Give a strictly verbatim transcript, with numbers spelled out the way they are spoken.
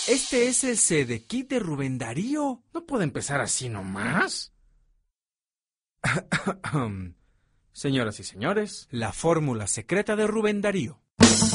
Este es el CD-Kit de Rubén Darío. ¿No puede empezar así nomás? Señoras y señores, la fórmula secreta de Rubén Darío.